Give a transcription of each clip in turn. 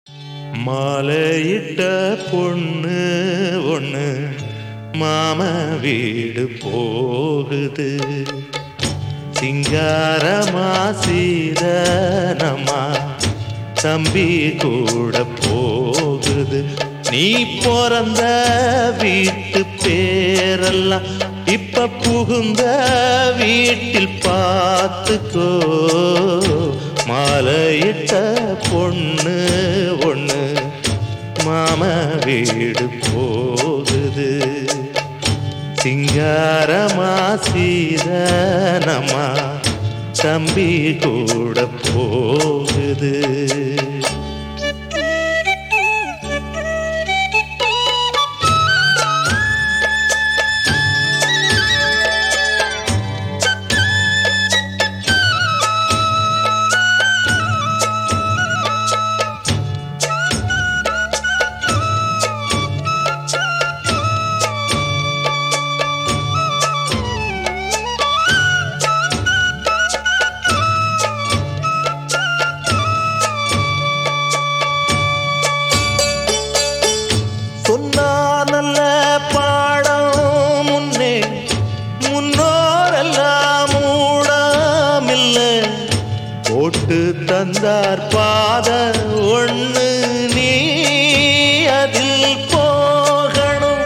மாலையிட்ட பொண்ணு ஒண்ணு மாம வீடு போகுது. சிங்காரமா சீதனமா தம்பி கூட போகுது. நீ பிறந்த வீட்டு பேரெல்லாம் இப்ப புகுந்த வீட்டில் பார்த்துக்கோ. மாலையிட்ட பொண்ணு ஒண்ணு மாம வீடு போகுது. சிங்காரமா சீதனமா தம்பி கூட போகுது. நல்ல பாடம் முன்னே முன்னோரெல்லாம் மூடமில்ல போட்டு தந்தார் பாத ஒண்ணு நீ அதில் போகணும்.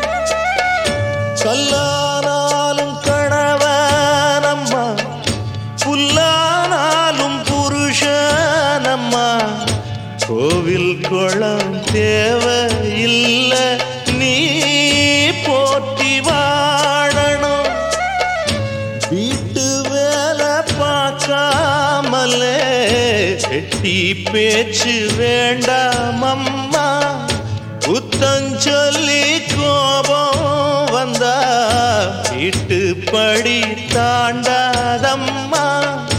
கல்லானாலும் கணவனம்மா புல்லானாலும் புருஷனம்மா. கோவில் குளம் தேவையில்ல நீ போற்றி வாழணும். வீட்டு வேலை பார்க்காமலே செட்டி பேச்சு வேண்டாம் அம்மா. புத்தஞ்சொல்லி கோபம் வந்தா வீட்டு படி தாண்டாதம்மா.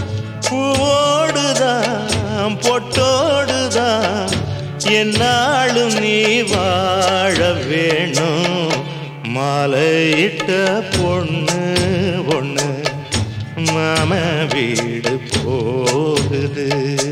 பூவோடுதான் பொட்டோடுதான் என்னாலும் நீ வாழ வேணும். மாலையிட்ட பொண்ணு ஒண்ணு மாம வீடு போகுது.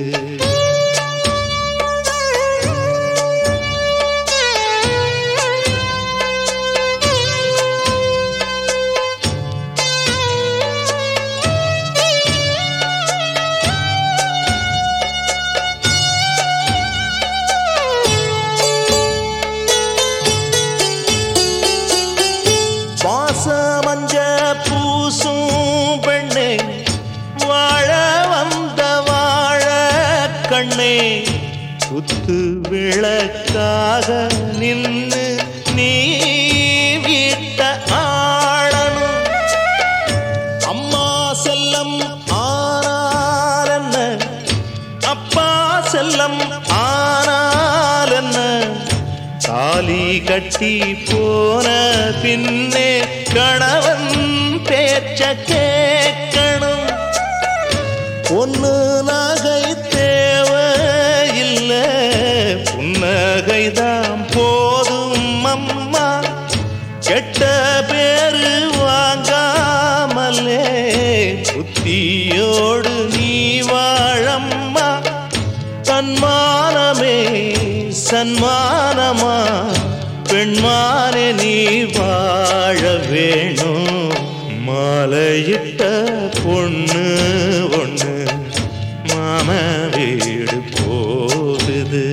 மஞ்ச பூசும் பெண்ணே வாழ வந்த வாழ கண்ணே. குத்து விளக்காக நின்று நீ வீட்ட ஆளணும். அம்மா செல்லம் ஆனால் என்ன அப்பா செல்லம் ஆனால் என்ன. தாலி கட்டி போன பின்னே கணவன் பேச்ச கேட்கணும். பொண்ணு நகை தேவையில்லை புன்னகைதான் போதும் அம்மா. கெட்ட பேரு வாங்காமலே புத்தியோடு நீ வாழம்மா. தன்மானமே சன்மானமா பெண்மானே நீ வாழ வேணும். மாலையிட்ட பொண்ணு ஒண்ணு மாம வீடு போகுது.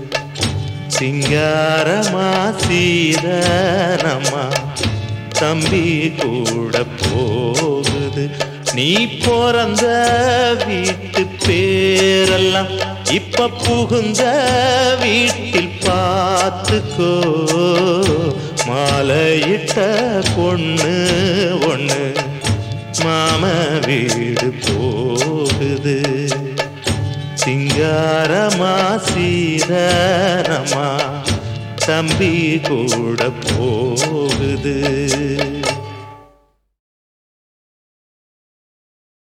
சிங்காரமா சீதனமா தம்பி கூட போகுது. நீ பிறந்த வீட்டு பேரெல்லாம் இப்ப புகுந்த வீட்டில் பார்த்துக்கோ. மாலையிட்ட பொண்ணு ஒண்ணு மாம வீடு போகுது. சிங்காரமா சீதனமா தம்பி கூட போகுது.